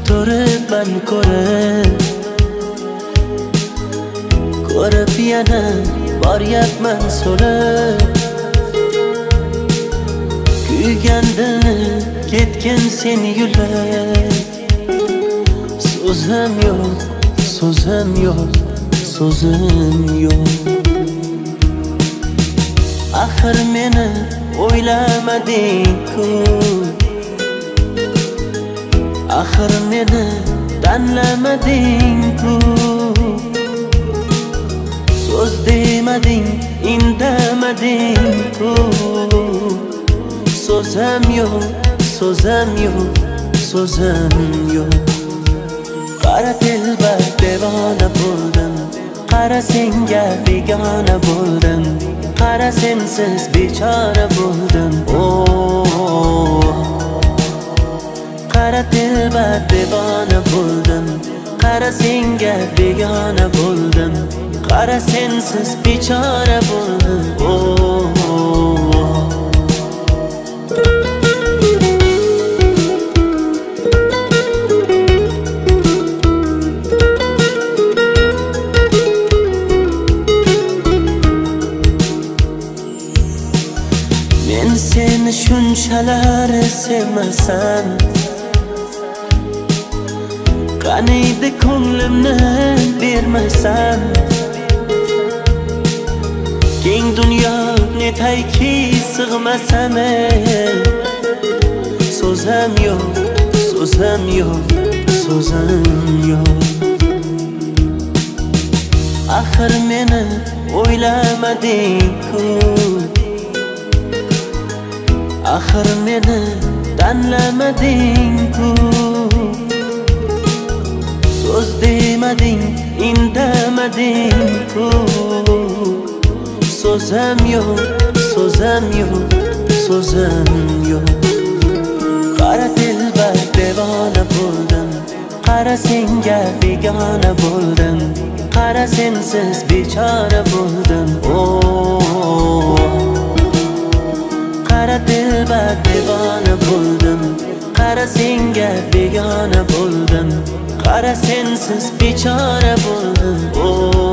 turibman ko'rib yana boryapman so'rib. Kuygan dilni ketgin sen yo'lab. So'zim yo'q, so'zim yo'q, so'zim yo'q. Axir meni o'ylamading-ku, axir meni tanlamading-ku. So'z demading, indamading-ku. So'zim yo'q, so'zim yo'q, so'zim yo'q. Qara telba devona bo'ldim, qara senga begona bo'ldim, qara sensiz bechora bo'ldim. Qara telba devona bo'ldim, qara senga begona bo'ldim, qara sensiz bechora bo'ldim. Men seni shunchalar sevmasam, qaniydi ko'nglimni bermasam, keng dunyo netayki sig'masam. So'zim yo'q, so'zim yo'q, so'zim yo'q. Axir meni o'ylamading-ku, axir meni tanlamading-ku. So'z demading, indamading-ku. So'zim yo'q, so'zim yo'q, so'zim yo'q. Qara telba devona bo'ldim, qara senga begona bo'ldim, qara sensiz bechora bo'ldim. Qara telba devona bo'ldim, qara senga begona bo'ldim, qara sensiz bechora bo'ldim.